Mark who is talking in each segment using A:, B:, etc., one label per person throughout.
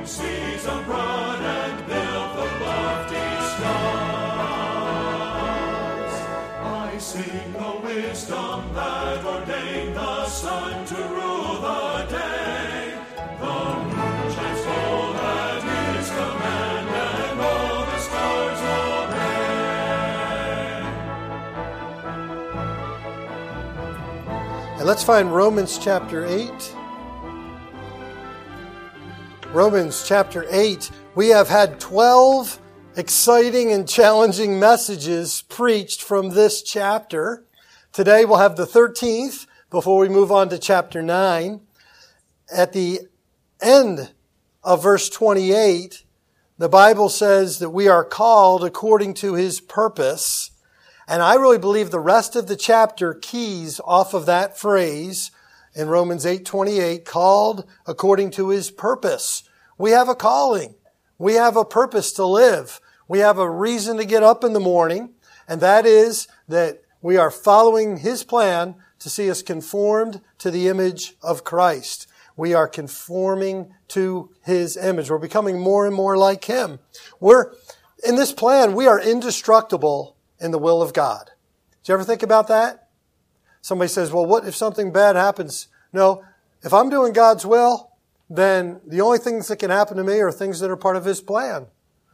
A: seas of broad and built the lofty stars. I sing the wisdom that ordained the sun to rule the day. The moon shines full at his command, and all the stars obey.
B: And let's find Romans chapter 8. Romans chapter 8. We have had 12 exciting and challenging messages preached from this chapter. Today we'll have the 13th before we move on to chapter 9. At the end of verse 28, the Bible says that we are called according to His purpose. And I really believe the rest of the chapter keys off of that phrase in Romans 8:28, called according to His purpose. We have a calling. We have a purpose to live. We have a reason to get up in the morning, and that is that we are following His plan to see us conformed to the image of Christ. We are conforming to His image. We're becoming more and more like Him. In this plan, we are indestructible in the will of God. Did you ever think about that? Somebody says, well, what if something bad happens? No, if I'm doing God's will, then the only things that can happen to me are things that are part of His plan.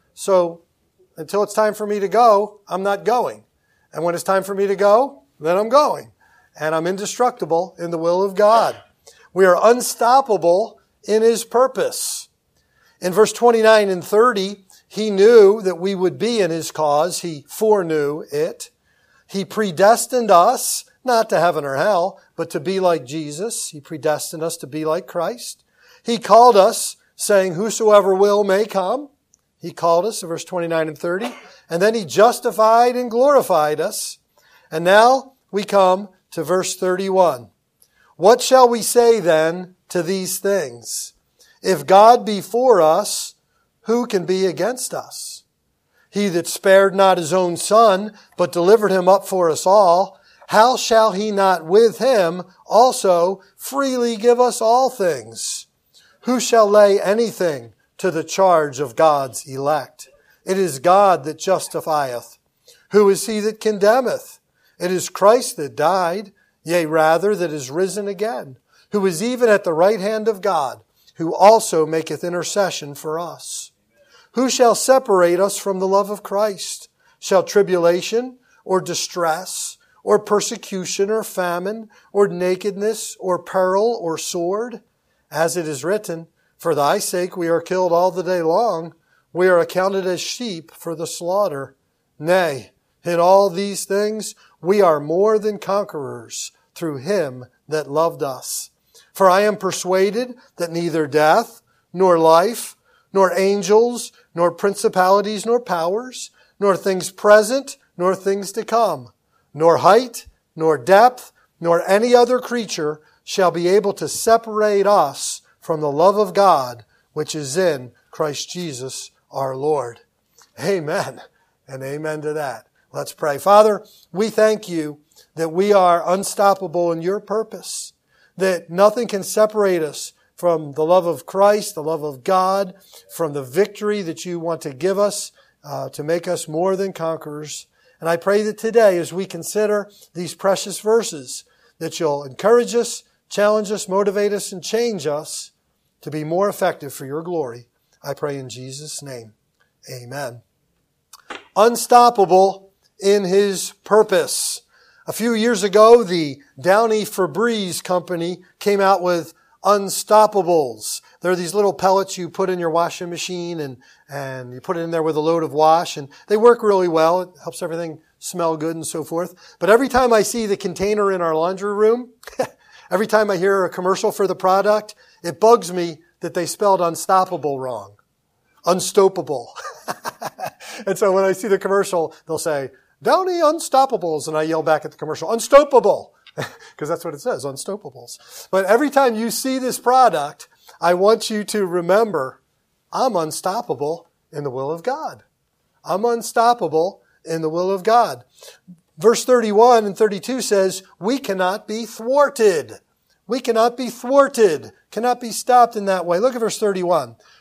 B: So until it's time for me to go, I'm not going. And when it's time for me to go, then I'm going. And I'm indestructible in the will of God. We are unstoppable in His purpose. In verse 29 and 30, He knew that we would be in His cause. He foreknew it. He predestined us, not to heaven or hell, but to be like Jesus. He predestined us to be like Christ. He called us, saying, whosoever will may come. He called us, in verse 29 and 30. And then He justified and glorified us. And now we come to verse 31. What shall we say then to these things? If God be for us, who can be against us? He that spared not His own Son, but delivered Him up for us all, how shall He not with Him also freely give us all things? Who shall lay anything to the charge of God's elect? It is God that justifieth. Who is he that condemneth? It is Christ that died, yea, rather that is risen again, who is even at the right hand of God, who also maketh intercession for us. Who shall separate us from the love of Christ? Shall tribulation, or distress, or persecution, or famine, or nakedness, or peril, or sword? As it is written, for thy sake we are killed all the day long. We are accounted as sheep for the slaughter. Nay, in all these things we are more than conquerors through Him that loved us. For I am persuaded that neither death, nor life, nor angels, nor principalities, nor powers, nor things present, nor things to come, nor height, nor depth, nor any other creature shall be able to separate us from the love of God, which is in Christ Jesus our Lord. Amen. And amen to that. Let's pray. Father, we thank You that we are unstoppable in Your purpose, that nothing can separate us from the love of Christ, the love of God, from the victory that You want to give us to make us more than conquerors. And I pray that today, as we consider these precious verses, that You'll encourage us, challenge us, motivate us, and change us to be more effective for Your glory. I pray in Jesus' name. Amen. Unstoppable in His purpose. A few years ago, the Downy Febreze company came out with Unstoppables. They're these little pellets you put in your washing machine and you put it in there with a load of wash, and they work really well. It helps everything smell good and so forth. But every time I see the container in our laundry room, every time I hear a commercial for the product, it bugs me that they spelled unstoppable wrong. Unstoppable. And so when I see the commercial, they'll say, Downy Unstoppables, and I yell back at the commercial, Unstoppable, because that's what it says, Unstoppables. But every time you see this product, I want you to remember, I'm unstoppable in the will of God. I'm unstoppable in the will of God. Verse 31 and 32 says, we cannot be thwarted. We cannot be thwarted, cannot be stopped in that way. Look at verse 31.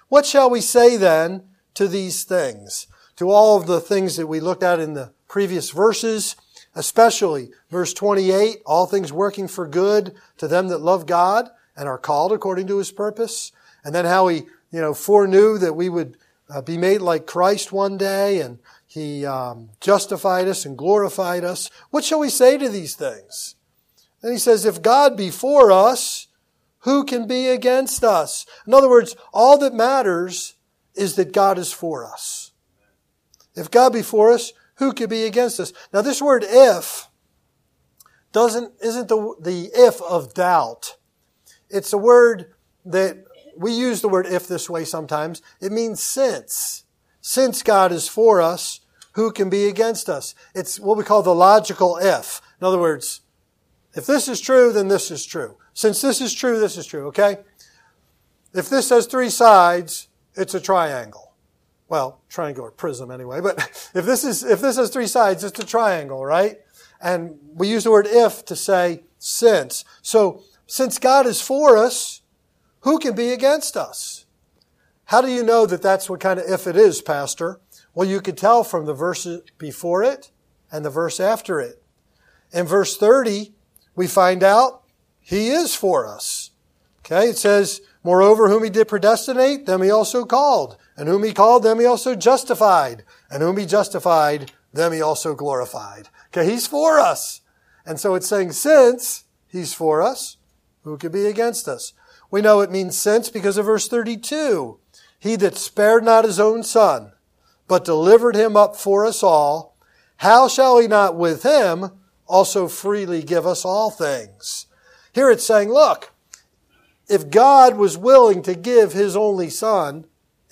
B: What shall we say then to these things? To all of the things that we looked at in the previous verses, especially verse 28, all things working for good to them that love God and are called according to His purpose. And then how He, foreknew that we would be made like Christ one day, and He justified us and glorified us. What shall we say to these things? And He says, if God be for us, who can be against us? In other words, all that matters is that God is for us. If God be for us, who could be against us? Now this word if isn't the if of doubt. It's a word that we use the word if this way sometimes. It means since. Since God is for us, who can be against us? It's what we call the logical if. In other words, if this is true, then this is true. Since this is true, this is true, okay? If this has three sides, it's a triangle. Well, triangular prism anyway, but if this has three sides, it's a triangle, right? And we use the word if to say since. So, since God is for us, who can be against us? How do you know that that's what kind of if it is, Pastor? Well, you could tell from the verse before it and the verse after it. In verse 30, we find out He is for us. Okay, it says, moreover, whom He did predestinate, them He also called. And whom He called, them He also justified. And whom He justified, them He also glorified. Okay, He's for us. And so it's saying, since He's for us, who could be against us? We know it means since because of verse 32. He that spared not His own Son, but delivered Him up for us all, how shall He not with Him also freely give us all things? Here it's saying, look, if God was willing to give His only Son,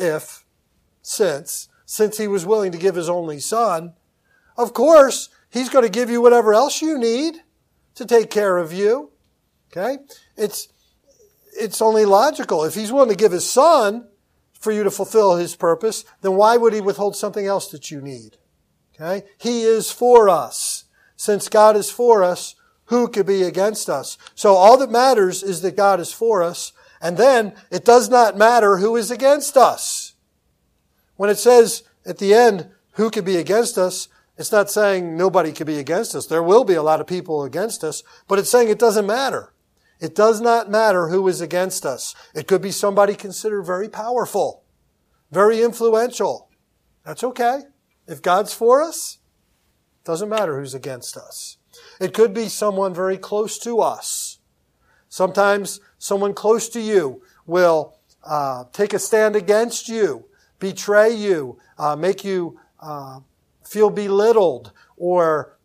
B: since He was willing to give His only Son, of course, He's going to give you whatever else you need to take care of you. Okay? It's only logical. If He's willing to give His Son for you to fulfill His purpose, then why would He withhold something else that you need? Okay? He is for us. Since God is for us, who could be against us? So all that matters is that God is for us, and then it does not matter who is against us. When it says at the end, who could be against us, it's not saying nobody could be against us. There will be a lot of people against us, but it's saying it doesn't matter. It does not matter who is against us. It could be somebody considered very powerful, very influential. That's okay. If God's for us, it doesn't matter who's against us. It could be someone very close to us. Sometimes someone close to you will take a stand against you, betray you, make you feel belittled, or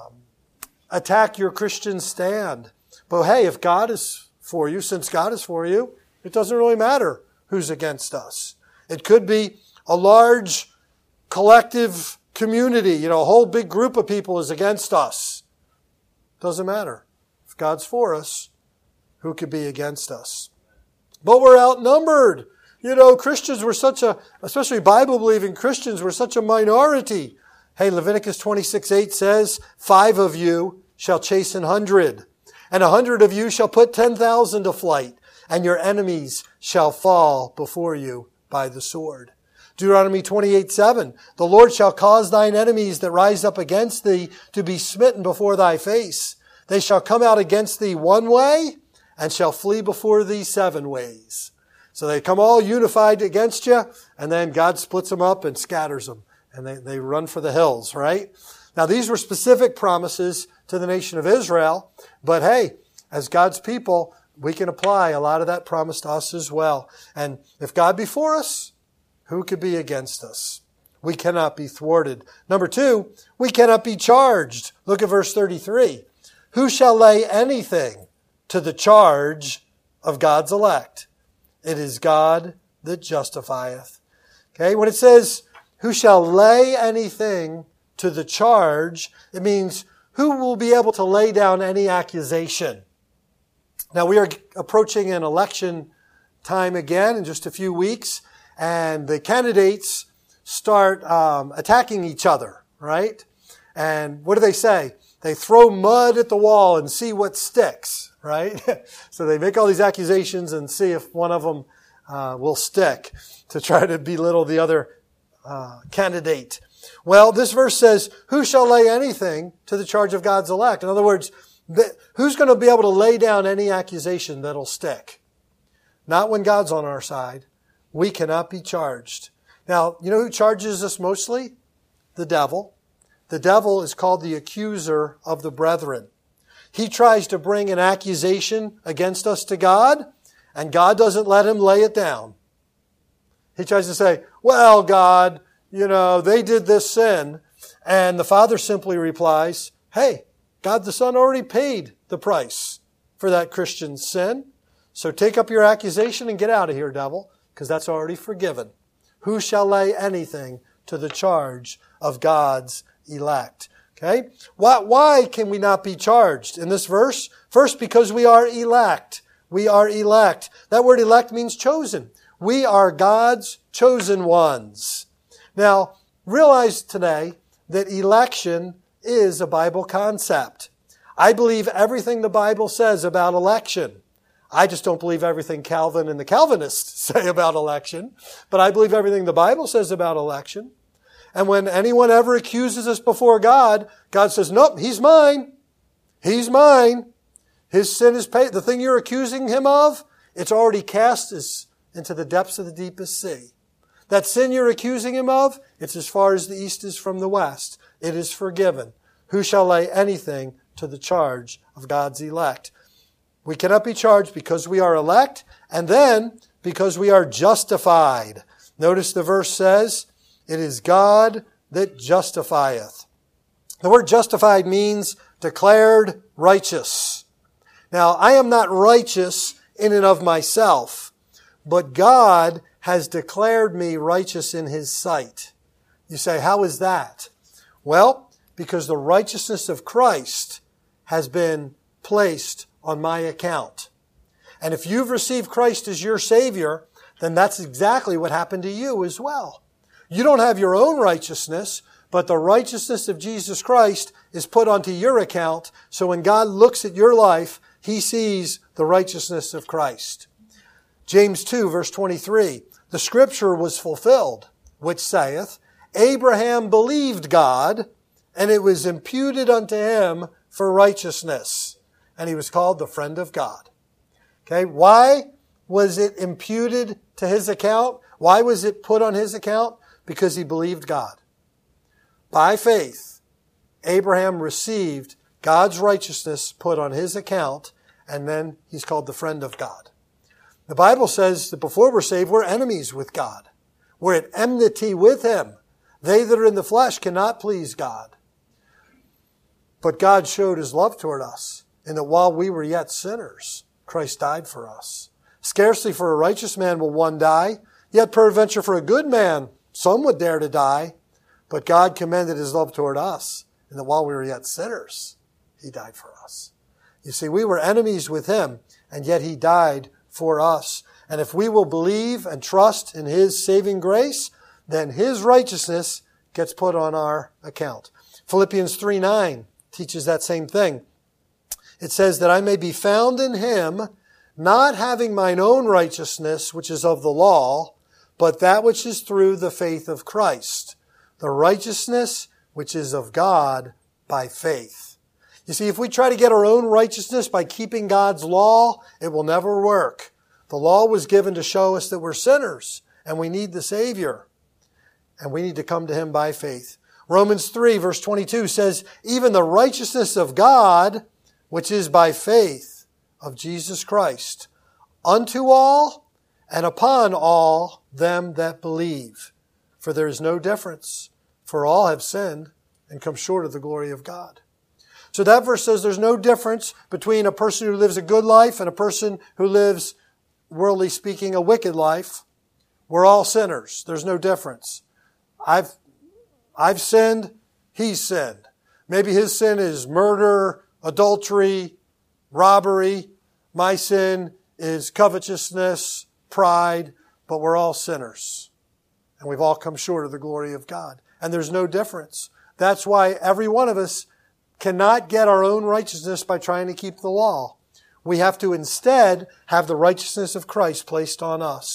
B: attack your Christian stand. But hey, if God is for you, since God is for you, it doesn't really matter who's against us. It could be a large collective community, a whole big group of people is against us. Doesn't matter. If God's for us, who could be against us? But we're outnumbered. Christians were especially Bible-believing Christians were such a minority. Hey, Leviticus 26:8 says, 5 of you shall chase 100. And 100 of you shall put 10,000 to flight, and your enemies shall fall before you by the sword. Deuteronomy 28:7, the Lord shall cause thine enemies that rise up against thee to be smitten before thy face. They shall come out against thee one way, and shall flee before thee 7 ways. So they come all unified against you, and then God splits them up and scatters them, and they run for the hills, right? Now these were specific promises to the nation of Israel, but hey, as God's people, we can apply a lot of that promise to us as well. And if God be for us, who could be against us? We cannot be thwarted. Number 2, we cannot be charged. Look at verse 33. Who shall lay anything to the charge of God's elect? It is God that justifieth. Okay, when it says, who shall lay anything to the charge, it means who will be able to lay down any accusation. Now we are approaching an election time again in just a few weeks, and the candidates start attacking each other, right? And what do they say? They throw mud at the wall and see what sticks, right? So they make all these accusations and see if one of them will stick to try to belittle the other candidate. Well, this verse says, who shall lay anything to the charge of God's elect? In other words, who's going to be able to lay down any accusation that'll stick? Not when God's on our side. We cannot be charged. Now, you know who charges us mostly? The devil. The devil is called the accuser of the brethren. He tries to bring an accusation against us to God, and God doesn't let him lay it down. He tries to say, well, God, they did this sin. And the Father simply replies, hey, God the Son already paid the price for that Christian's sin. So take up your accusation and get out of here, devil, because that's already forgiven. Who shall lay anything to the charge of God's elect? Okay? Why can we not be charged in this verse? First, because we are elect. We are elect. That word elect means chosen. We are God's chosen ones. Now, realize today that election is a Bible concept. I believe everything the Bible says about election. I just don't believe everything Calvin and the Calvinists say about election, but I believe everything the Bible says about election. And when anyone ever accuses us before God, God says, nope, he's mine. He's mine. His sin is paid. The thing you're accusing him of, it's already cast into the depths of the deepest sea. That sin you're accusing him of, it's as far as the east is from the west. It is forgiven. Who shall lay anything to the charge of God's elect? We cannot be charged because we are elect, and then because we are justified. Notice the verse says, it is God that justifieth. The word justified means declared righteous. Now, I am not righteous in and of myself, but God has declared me righteous in His sight. You say, how is that? Well, because the righteousness of Christ has been placed on my account. And if you've received Christ as your Savior, then that's exactly what happened to you as well. You don't have your own righteousness, but the righteousness of Jesus Christ is put onto your account. So when God looks at your life, He sees the righteousness of Christ. James 2, verse 23, the scripture was fulfilled, which saith, Abraham believed God, and it was imputed unto him for righteousness. And he was called the friend of God. Okay, why was it imputed to his account? Why was it put on his account? Because he believed God. By faith, Abraham received God's righteousness put on his account, and then he's called the friend of God. The Bible says that before we're saved, we're enemies with God. We're at enmity with Him. They that are in the flesh cannot please God. But God showed His love toward us, in that while we were yet sinners, Christ died for us. Scarcely for a righteous man will one die, yet peradventure for a good man some would dare to die. But God commended His love toward us, in that while we were yet sinners, He died for us. You see, we were enemies with Him, and yet He died for us. And if we will believe and trust in His saving grace, then His righteousness gets put on our account. Philippians 3:9 teaches that same thing. It says that I may be found in Him, not having mine own righteousness, which is of the law, but that which is through the faith of Christ, the righteousness which is of God by faith. You see, if we try to get our own righteousness by keeping God's law, it will never work. The law was given to show us that we're sinners, and we need the Savior, and we need to come to Him by faith. Romans 3, verse 22 says, even the righteousness of God, which is by faith of Jesus Christ, unto all and upon all them that believe. For there is no difference, for all have sinned and come short of the glory of God. So that verse says there's no difference between a person who lives a good life and a person who lives, worldly speaking, a wicked life. We're all sinners. There's no difference. I've sinned. He's sinned. Maybe his sin is murder, adultery, robbery. My sin is covetousness, pride, but we're all sinners. And we've all come short of the glory of God. And there's no difference. That's why every one of us cannot get our own righteousness by trying to keep the law. We have to instead have the righteousness of Christ placed on us.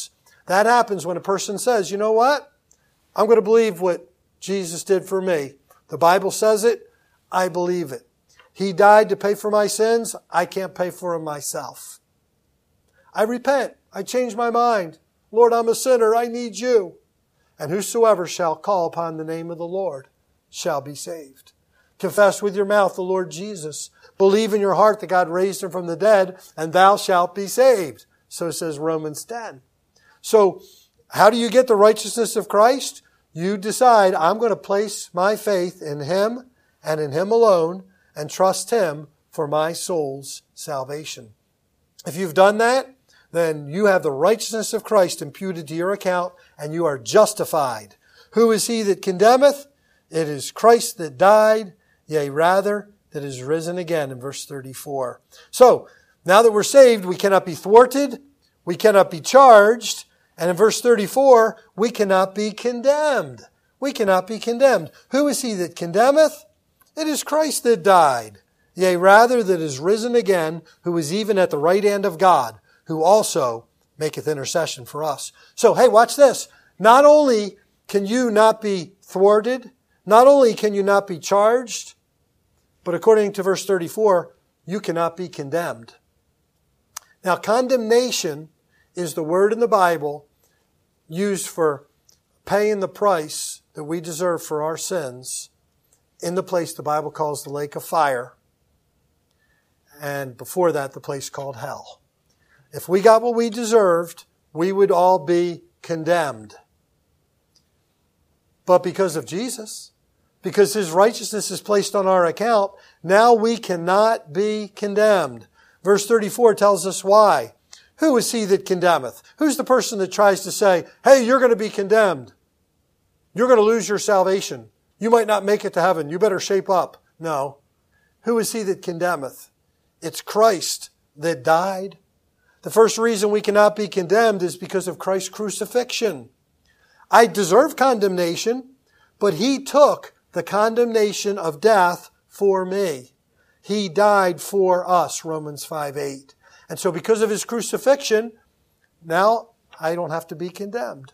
B: That happens when a person says, you know what? I'm going to believe what Jesus did for me. The Bible says it. I believe it. He died to pay for my sins. I can't pay for them myself. I repent. I change my mind. Lord, I'm a sinner. I need you. And whosoever shall call upon the name of the Lord shall be saved. Confess with your mouth the Lord Jesus. Believe in your heart that God raised him from the dead, and thou shalt be saved. So says Romans 10. So how do you get the righteousness of Christ? You decide, I'm going to place my faith in him and in him alone and trust him for my soul's salvation. If you've done that, then you have the righteousness of Christ imputed to your account and you are justified. Who is he that condemneth? It is Christ that died, yea, rather, that is risen again in verse 34. So, now that we're saved, we cannot be thwarted, we cannot be charged, and in verse 34, we cannot be condemned. We cannot be condemned. Who is he that condemneth? It is Christ that died, yea, rather, that is risen again, who is even at the right hand of God, who also maketh intercession for us. So, hey, watch this. Not only can you not be thwarted, not only can you not be charged, but according to verse 34, you cannot be condemned. Now, condemnation is the word in the Bible used for paying the price that we deserve for our sins in the place the Bible calls the lake of fire, and before that, the place called hell. If we got what we deserved, we would all be condemned. But because of Jesus, because his righteousness is placed on our account, now we cannot be condemned. Verse 34 tells us why. Who is he that condemneth? Who's the person that tries to say, hey, you're going to be condemned. You're going to lose your salvation. You might not make it to heaven. You better shape up. No. Who is he that condemneth? It's Christ that died. The first reason we cannot be condemned is because of Christ's crucifixion. I deserve condemnation, but he took the condemnation of death for me. He died for us, Romans 5:8. And so because of his crucifixion, now I don't have to be condemned.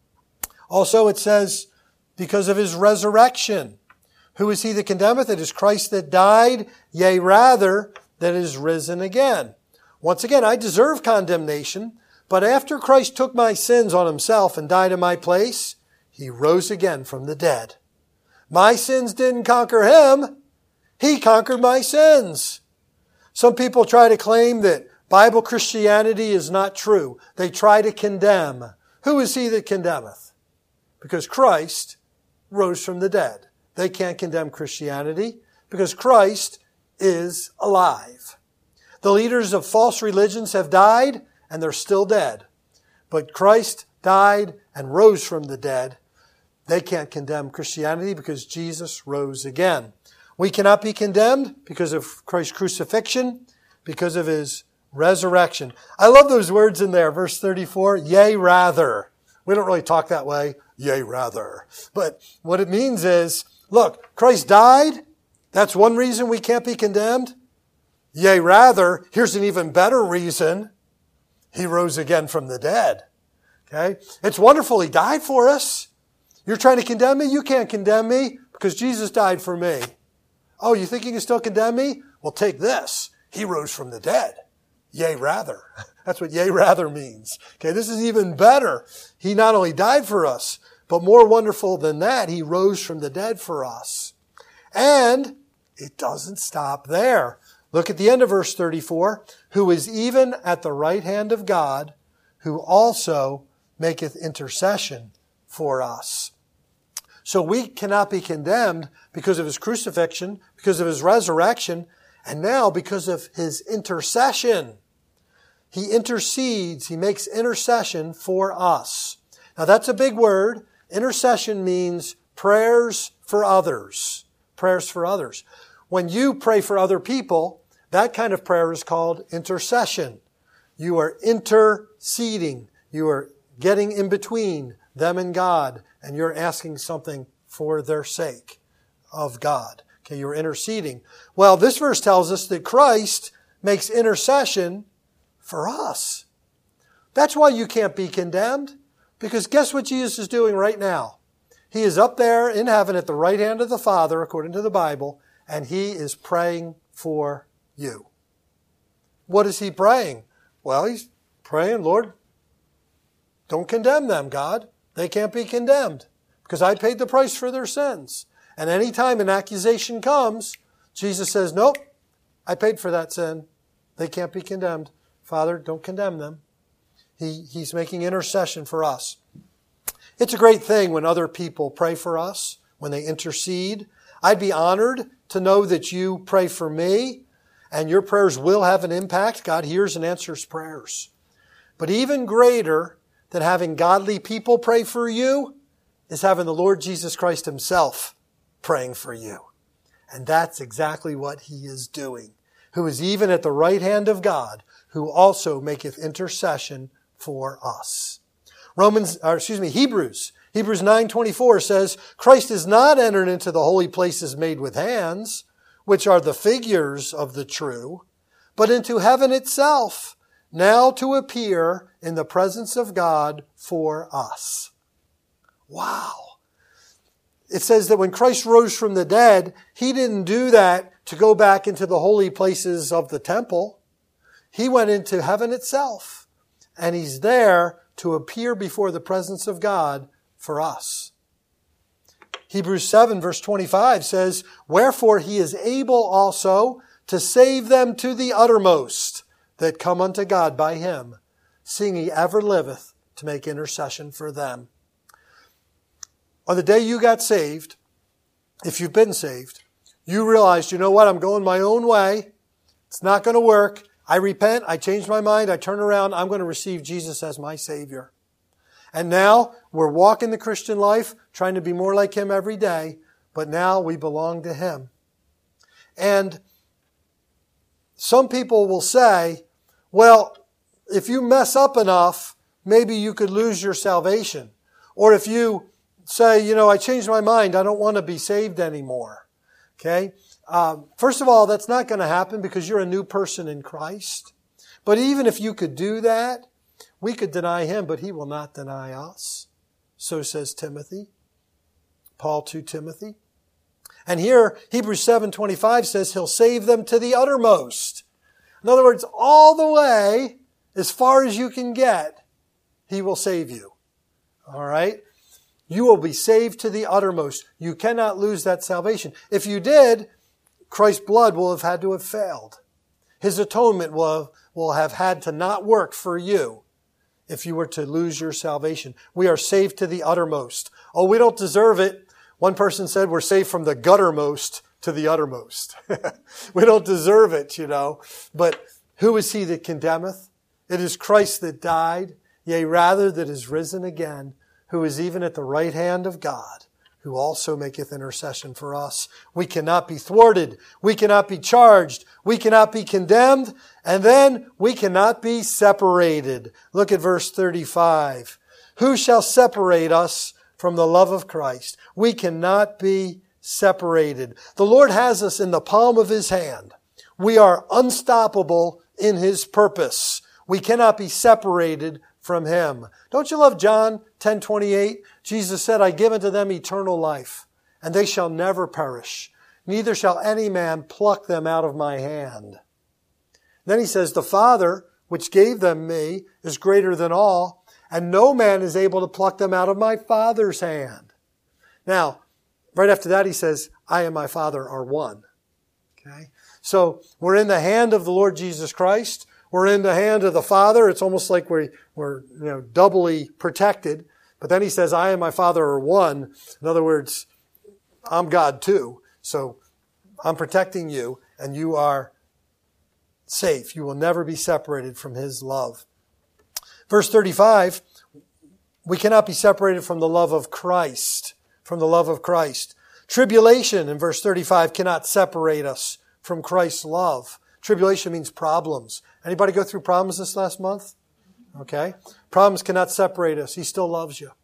B: Also it says, because of his resurrection. Who is he that condemneth? It is Christ that died, yea, rather, that is risen again. Once again, I deserve condemnation, but after Christ took my sins on himself and died in my place, he rose again from the dead. My sins didn't conquer him. He conquered my sins. Some people try to claim that Bible Christianity is not true. They try to condemn. Who is he that condemneth? Because Christ rose from the dead. They can't condemn Christianity because Christ is alive. The leaders of false religions have died and they're still dead. But Christ died and rose from the dead. They can't condemn Christianity because Jesus rose again. We cannot be condemned because of Christ's crucifixion, because of his resurrection. I love those words in there. Verse 34, yea, rather. We don't really talk that way. Yea, rather. But what it means is, look, Christ died. That's one reason we can't be condemned. Yea, rather, here's an even better reason. He rose again from the dead. Okay? It's wonderful he died for us. You're trying to condemn me? You can't condemn me because Jesus died for me. Oh, you think you can still condemn me? Well, take this. He rose from the dead. Yea, rather. That's what yea, rather means. Okay, this is even better. He not only died for us, but more wonderful than that, he rose from the dead for us. And it doesn't stop there. Look at the end of verse 34. Who is even at the right hand of God, who also maketh intercession for us. So we cannot be condemned because of his crucifixion, because of his resurrection, and now because of his intercession. He intercedes, he makes intercession for us. Now that's a big word. Intercession means prayers for others. Prayers for others. When you pray for other people, that kind of prayer is called intercession. You are interceding. You are getting in between them and God, and you're asking something for their sake of God. Okay, you're interceding. Well, this verse tells us that Christ makes intercession for us. That's why you can't be condemned. Because guess what Jesus is doing right now? He is up there in heaven at the right hand of the Father, according to the Bible, and He is praying for you. What is He praying? Well, He's praying, Lord, don't condemn them, God. They can't be condemned because I paid the price for their sins. And any time an accusation comes, Jesus says, nope, I paid for that sin. They can't be condemned. Father, don't condemn them. He's making intercession for us. It's a great thing when other people pray for us, when they intercede. I'd be honored to know that you pray for me, and your prayers will have an impact. God hears and answers prayers. But even greater than having godly people pray for you is having the Lord Jesus Christ Himself praying for you. And that's exactly what He is doing, who is even at the right hand of God, who also maketh intercession for us. Hebrews 9:24 says, Christ is not entered into the holy places made with hands, which are the figures of the true, but into heaven itself, now to appear in the presence of God for us. Wow. It says that when Christ rose from the dead, He didn't do that to go back into the holy places of the temple. He went into heaven itself, and He's there to appear before the presence of God for us. Hebrews 7 verse 25 says, Wherefore He is able also to save them to the uttermost that come unto God by Him, seeing He ever liveth to make intercession for them. On the day you got saved, if you've been saved, you realized, you know what, I'm going my own way. It's not going to work. I repent, I change my mind, I turn around, I'm going to receive Jesus as my Savior. And now we're walking the Christian life, trying to be more like Him every day, but now we belong to Him. And some people will say, well, if you mess up enough, maybe you could lose your salvation. Or if you say, I changed my mind, I don't want to be saved anymore. Okay? First of all, that's not going to happen because you're a new person in Christ. But even if you could do that, we could deny Him, but He will not deny us. So says Timothy. Paul to Timothy. And here, Hebrews 7:25 says He'll save them to the uttermost. In other words, all the way, as far as you can get, He will save you. All right? You will be saved to the uttermost. You cannot lose that salvation. If you did, Christ's blood will have had to have failed. His atonement will have had to not work for you if you were to lose your salvation. We are saved to the uttermost. Oh, we don't deserve it. One person said we're saved from the guttermost to the uttermost. We don't deserve it, But who is He that condemneth? It is Christ that died, yea, rather that is risen again, who is even at the right hand of God, who also maketh intercession for us. We cannot be thwarted. We cannot be charged. We cannot be condemned. And then we cannot be separated. Look at verse 35. Who shall separate us from the love of Christ? We cannot be separated. The Lord has us in the palm of His hand. We are unstoppable in His purpose. We cannot be separated from Him. Don't you love John 10:28? Jesus said, I give unto them eternal life, and they shall never perish. Neither shall any man pluck them out of my hand. Then He says, the Father, which gave them me, is greater than all, and no man is able to pluck them out of my Father's hand. Now, right after that, He says, I and my Father are one. Okay? So, we're in the hand of the Lord Jesus Christ. We're in the hand of the Father. It's almost like we're doubly protected. But then He says, I and my Father are one. In other words, I'm God too. So I'm protecting you, and you are safe. You will never be separated from His love. Verse 35, we cannot be separated from the love of Christ. From the love of Christ. Tribulation, in verse 35, cannot separate us from Christ's love. Tribulation means problems. Anybody go through problems this last month? Okay. Problems cannot separate us. He still loves you.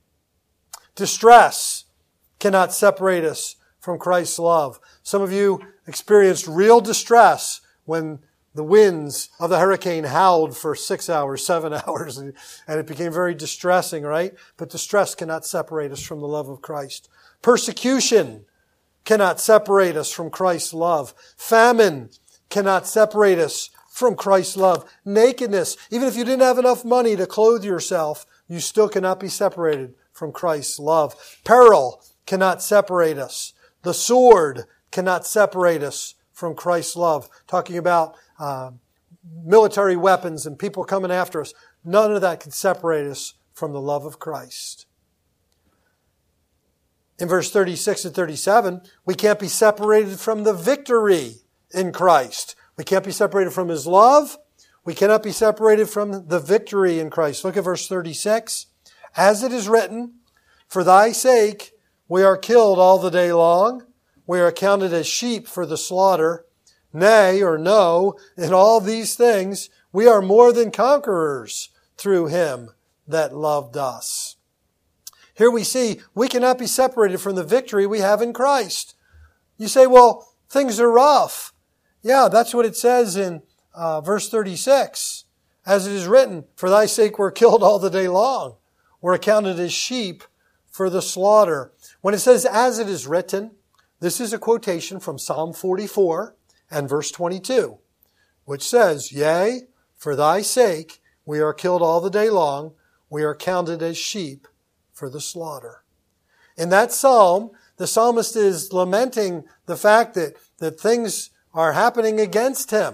B: Distress cannot separate us from Christ's love. Some of you experienced real distress when the winds of the hurricane howled for 6 hours, 7 hours, and it became very distressing, right? But distress cannot separate us from the love of Christ. Persecution cannot separate us from Christ's love. Famine cannot separate us from Christ's love. Nakedness, even if you didn't have enough money to clothe yourself, you still cannot be separated from Christ's love. Peril cannot separate us. The sword cannot separate us from Christ's love. Talking about military weapons and people coming after us, none of that can separate us from the love of Christ. In verse 36 and 37, we can't be separated from the victory in Christ. We can't be separated from His love. We cannot be separated from the victory in Christ. Look at verse 36. As it is written, for thy sake we are killed all the day long. We are accounted as sheep for the slaughter. Nay, or no, in all these things we are more than conquerors through Him that loved us. Here we see we cannot be separated from the victory we have in Christ. You say, well, things are rough. Yeah, that's what it says in verse 36. As it is written, for thy sake we're killed all the day long. We're accounted as sheep for the slaughter. When it says, as it is written, this is a quotation from Psalm 44 and verse 22, which says, yea, for thy sake we are killed all the day long. We are counted as sheep for the slaughter. In that psalm, the psalmist is lamenting the fact that things are happening against him.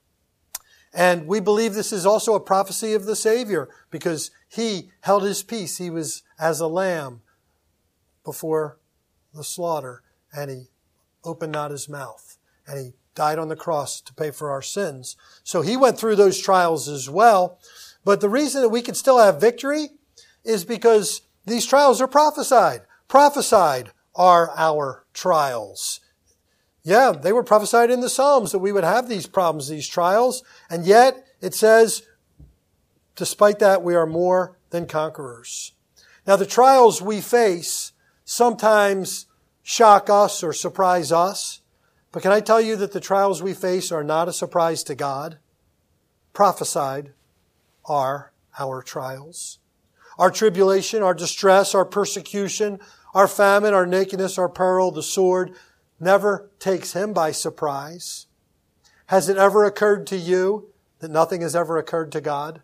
B: And we believe this is also a prophecy of the Savior because He held His peace. He was as a lamb before the slaughter, and He opened not His mouth. And He died on the cross to pay for our sins. So He went through those trials as well. But the reason that we can still have victory is because these trials are prophesied. Prophesied are our trials. Yeah, they were prophesied in the Psalms that we would have these problems, these trials. And yet it says, despite that, we are more than conquerors. Now, the trials we face sometimes shock us or surprise us. But can I tell you that the trials we face are not a surprise to God? Prophesied are our trials. Our tribulation, our distress, our persecution, our famine, our nakedness, our peril, the sword, never takes Him by surprise. Has it ever occurred to you that nothing has ever occurred to God?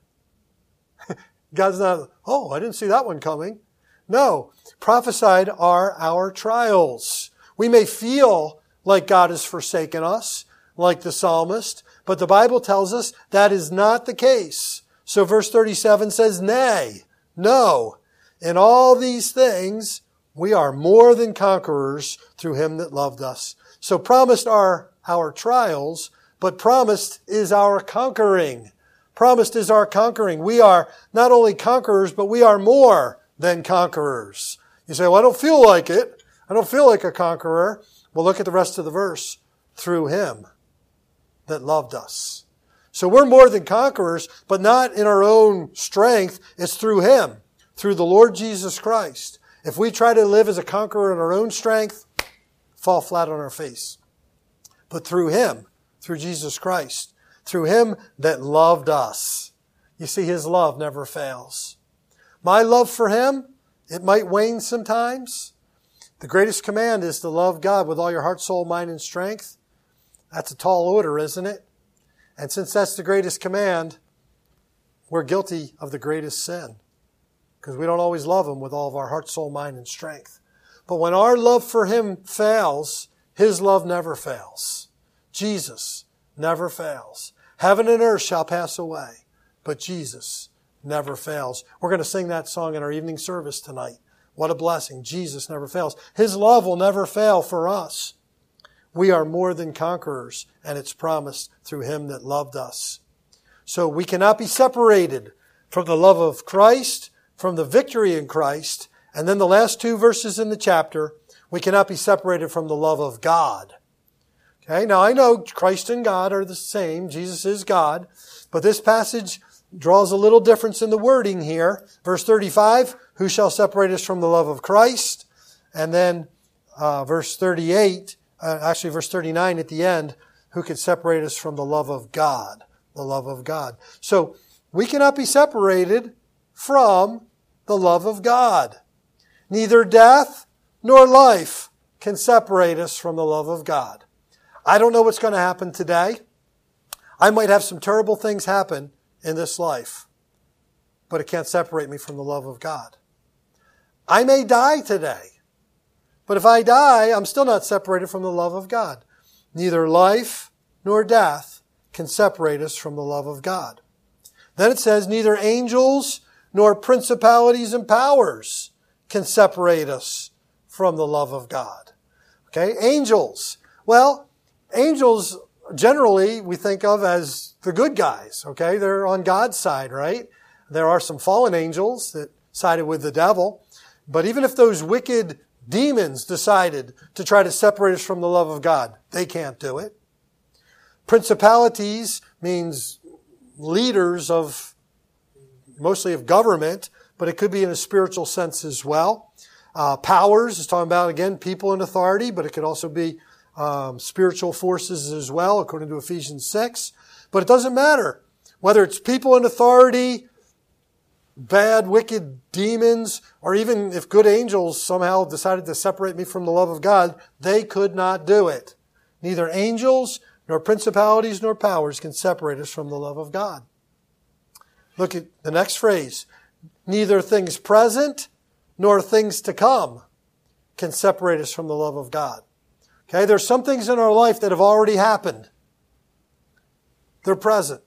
B: God's not, oh, I didn't see that one coming. No, prophesied are our trials. We may feel like God has forsaken us, like the psalmist, but the Bible tells us that is not the case. So verse 37 says, nay, no, in all these things we are more than conquerors through Him that loved us. So promised are our trials, but promised is our conquering. Promised is our conquering. We are not only conquerors, but we are more than conquerors. You say, well, I don't feel like it. I don't feel like a conqueror. Well, look at the rest of the verse. Through Him that loved us. So we're more than conquerors, but not in our own strength. It's through Him, through the Lord Jesus Christ. If we try to live as a conqueror in our own strength, fall flat on our face. But through Him, through Jesus Christ, through Him that loved us. You see, His love never fails. My love for Him, it might wane sometimes. The greatest command is to love God with all your heart, soul, mind, and strength. That's a tall order, isn't it? And since that's the greatest command, we're guilty of the greatest sin. Because we don't always love Him with all of our heart, soul, mind, and strength. But when our love for Him fails, His love never fails. Jesus never fails. Heaven and earth shall pass away, but Jesus never fails. We're going to sing that song in our evening service tonight. What a blessing. Jesus never fails. His love will never fail for us. We are more than conquerors, and it's promised through Him that loved us. So we cannot be separated from the love of Christ, from the victory in Christ, and then the last two verses in the chapter, we cannot be separated from the love of God. Okay, now I know Christ and God are the same. Jesus is God. But this passage draws a little difference in the wording here. Verse 35, who shall separate us from the love of Christ? And then verse 39 at the end, who can separate us from the love of God. The love of God. So we cannot be separated from the love of God. Neither death nor life can separate us from the love of God. I don't know what's going to happen today. I might have some terrible things happen in this life, but it can't separate me from the love of God. I may die today, but if I die, I'm still not separated from the love of God. Neither life nor death can separate us from the love of God. Then it says, neither angels nor principalities and powers can separate us from the love of God. Okay, angels. Well, angels generally we think of as the good guys. Okay, they're on God's side, right? There are some fallen angels that sided with the devil. But even if those wicked demons decided to try to separate us from the love of God, they can't do it. Principalities means leaders of, mostly of government, but it could be in a spiritual sense as well. Powers is talking about, again, people in authority, but it could also be spiritual forces as well, according to Ephesians 6. But it doesn't matter whether it's people in authority, bad, wicked demons, or even if good angels somehow decided to separate me from the love of God, they could not do it. Neither angels, nor principalities, nor powers can separate us from the love of God. Look at the next phrase. Neither things present, nor things to come can separate us from the love of God. Okay, there's some things in our life that have already happened. They're present.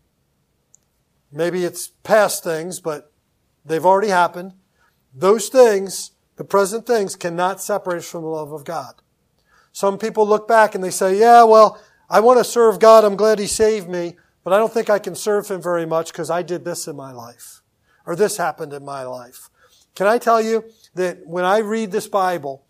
B: Maybe it's past things, but they've already happened. Those things, the present things, cannot separate us from the love of God. Some people look back and they say, yeah, well, I want to serve God. I'm glad He saved me, but I don't think I can serve Him very much because I did this in my life, or this happened in my life. Can I tell you that when I read this Bible,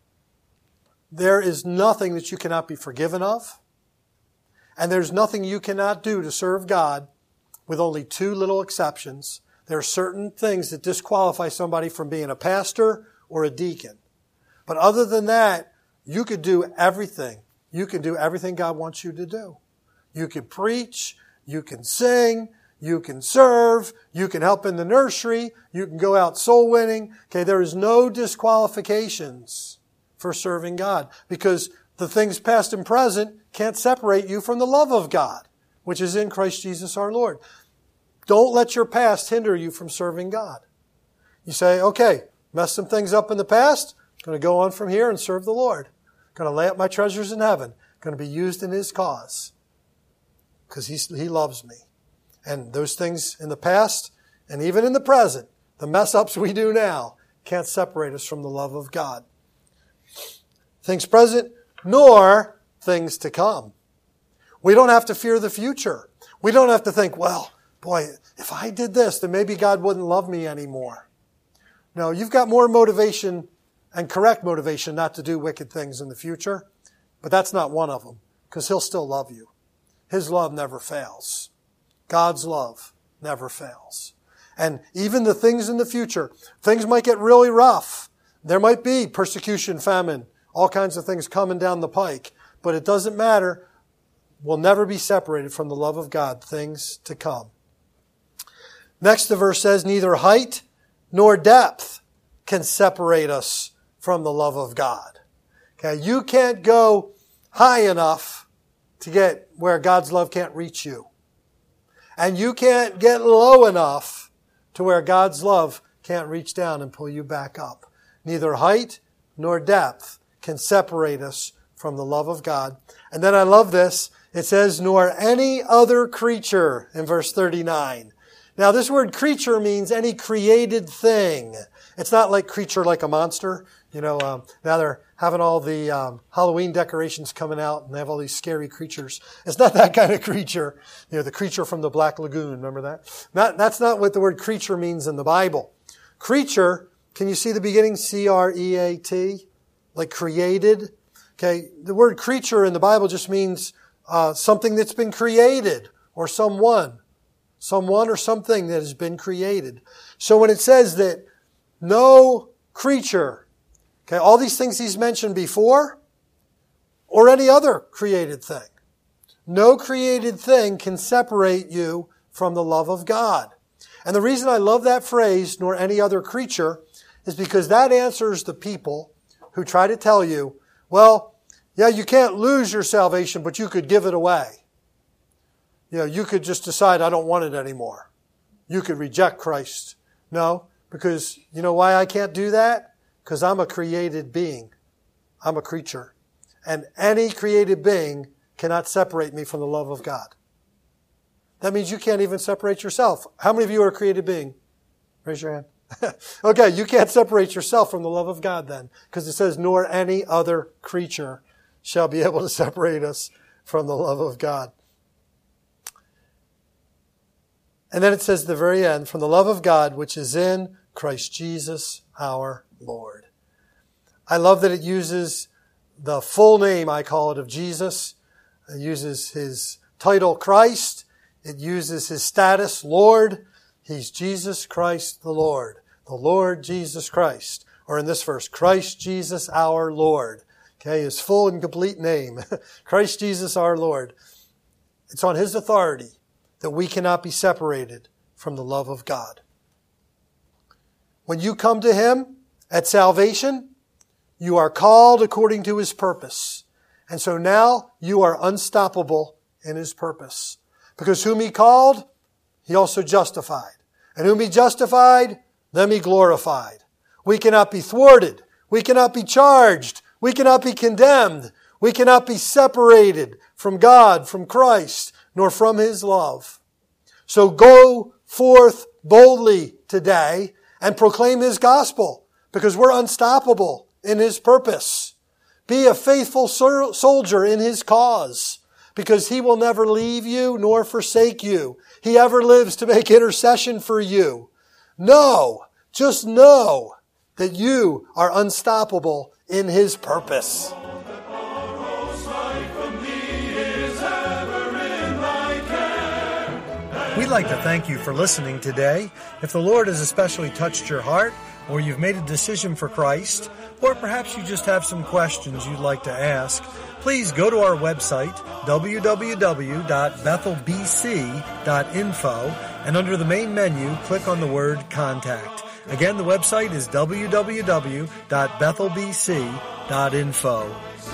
B: there is nothing that you cannot be forgiven of, and there's nothing you cannot do to serve God, with only two little exceptions. There are certain things that disqualify somebody from being a pastor or a deacon. But other than that, you could do everything. You can do everything God wants you to do. You can preach, you can sing, you can serve, you can help in the nursery, you can go out soul winning. Okay, there is no disqualifications for serving God, because the things past and present can't separate you from the love of God, which is in Christ Jesus our Lord. Don't let your past hinder you from serving God. You say, okay, messed some things up in the past, going to go on from here and serve the Lord. Going to lay up my treasures in heaven, going to be used in His cause, because He loves me. And those things in the past, and even in the present, the mess ups we do now, can't separate us from the love of God. Things present, nor things to come. We don't have to fear the future. We don't have to think, well, boy, if I did this, then maybe God wouldn't love me anymore. No, you've got more motivation and correct motivation not to do wicked things in the future, but that's not one of them, because He'll still love you. His love never fails. God's love never fails. And even the things in the future, things might get really rough. There might be persecution, famine, all kinds of things coming down the pike, but it doesn't matter. We'll never be separated from the love of God, things to come. Next, the verse says, neither height nor depth can separate us from the love of God. Okay, you can't go high enough to get where God's love can't reach you. And you can't get low enough to where God's love can't reach down and pull you back up. Neither height nor depth can separate us from the love of God. And then I love this. It says, nor any other creature in verse 39. Now this word creature means any created thing. It's not like creature like a monster. Now they're having all the Halloween decorations coming out and they have all these scary creatures. It's not that kind of creature. The creature from the Black Lagoon. Remember that? That's not what the word creature means in the Bible. Creature, can you see the beginning? C-R-E-A-T? Like created. Okay, the word creature in the Bible just means something that's been created, or someone or something that has been created. So when it says that no creature, okay, all these things He's mentioned before, or any other created thing, no created thing can separate you from the love of God. And the reason I love that phrase, nor any other creature, is because that answers the people who try to tell you, well, yeah, you can't lose your salvation, but you could give it away. You could just decide, I don't want it anymore. You could reject Christ. No, because you know why I can't do that? Because I'm a created being. I'm a creature. And any created being cannot separate me from the love of God. That means you can't even separate yourself. How many of you are a created being? Raise your hand. Okay, you can't separate yourself from the love of God then, because it says, nor any other creature shall be able to separate us from the love of God. And then it says at the very end, from the love of God, which is in Christ Jesus our Lord. I love that it uses the full name, I call it, of Jesus. It uses his title, Christ. It uses his status, Lord. He's Jesus Christ the Lord Jesus Christ. Or in this verse, Christ Jesus our Lord. Okay, his full and complete name. Christ Jesus our Lord. It's on his authority that we cannot be separated from the love of God. When you come to him at salvation, you are called according to his purpose. And so now you are unstoppable in his purpose. Because whom he called, he also justified. And whom he justified, them he glorified. We cannot be thwarted. We cannot be charged. We cannot be condemned. We cannot be separated from God, from Christ, nor from his love. So go forth boldly today and proclaim his gospel, because we're unstoppable in his purpose. Be a faithful soldier in his cause, because he will never leave you nor forsake you. He ever lives to make intercession for you. Just know that you are unstoppable in his purpose.
C: We'd like to thank you for listening today. If the Lord has especially touched your heart, or you've made a decision for Christ, or perhaps you just have some questions you'd like to ask, please go to our website, www.bethelbc.info, and under the main menu, click on the word Contact. Again, the website is www.bethelbc.info.